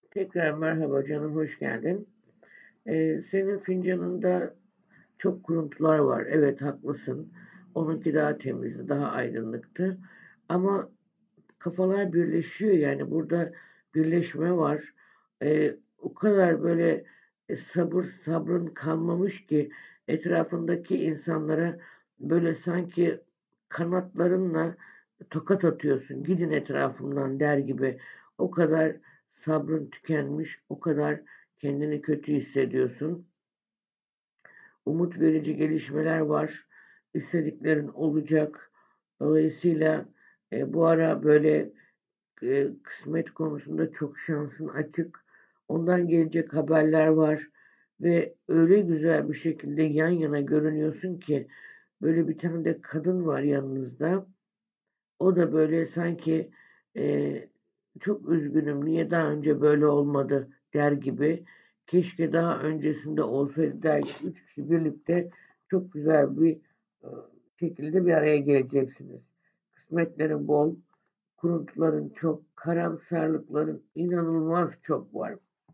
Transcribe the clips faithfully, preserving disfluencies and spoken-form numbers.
Tekrar merhaba canım, hoş geldin. Ee, senin fincanında çok kuruntular var. Evet, haklısın. Onunki daha temizdi, daha aydınlıktı. Ama kafalar birleşiyor yani burada birleşme var. Ee, o kadar böyle e, sabır sabrın kalmamış ki etrafındaki insanlara böyle sanki kanatlarınla tokat atıyorsun. Gidin etrafımdan der gibi. O kadar sabrın tükenmiş, o kadar kendini kötü hissediyorsun. Umut verici gelişmeler var. İstediklerin olacak. Dolayısıyla e, bu ara böyle e, kısmet konusunda çok şansın açık. Ondan gelecek haberler var ve öyle güzel bir şekilde yan yana görünüyorsun ki böyle bir tane de kadın var yanınızda. O da böyle sanki e, çok üzgünüm, niye daha önce böyle olmadı der gibi. Keşke daha öncesinde olsaydı der gibi. Üç kişi birlikte çok güzel bir e, şekilde bir araya geleceksiniz. Kısmetlerin bol, kuruntuların çok, karamsarlıkların inanılmaz çok var.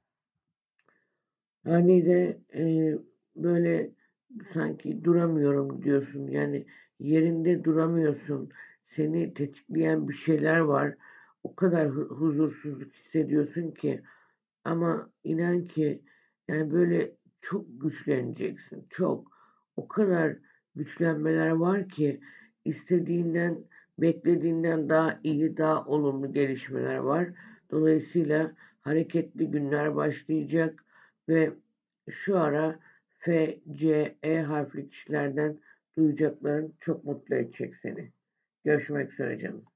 Hani de e, böyle sanki duramıyorum diyorsun. Yani yerinde duramıyorsun. Seni tetikleyen bir şeyler var. O kadar hu- huzursuzluk hissediyorsun ki. Ama inan ki yani böyle çok güçleneceksin. Çok. O kadar güçlenmeler var ki istediğinden, beklediğinden daha iyi, daha olumlu gelişmeler var. Dolayısıyla hareketli günler başlayacak ve şu ara F, C, E harfli kişilerden duyacakların çok mutlu edecek seni. Görüşmek üzere canım.